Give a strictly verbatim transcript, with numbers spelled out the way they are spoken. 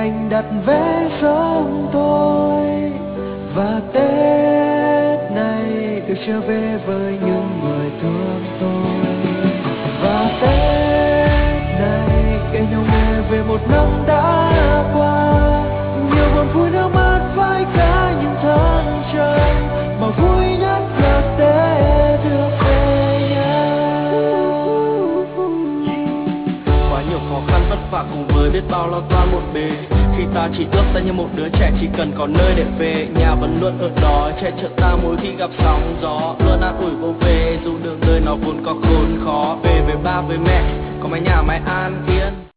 anh đặt vé sớm tôi, và Tết này được trở về với những người thương tôi. Và Tết này kể nhau nghe về một năm đã qua, nhiều buồn vui nước mắt vai cả những tháng trời, mà vui nhất là Tết được về nhà. Quá nhiều khó khăn vất vả cùng với biết bao lo toan một bề, khi ta chỉ ước ta như một đứa trẻ chỉ cần có nơi để về. Nhà vẫn luôn ở đó che chở ta mỗi khi gặp sóng gió, luôn an ủi vô về dù đường đời nó vốn có khốn khó. Về với ba với mẹ có mái nhà mái an yên.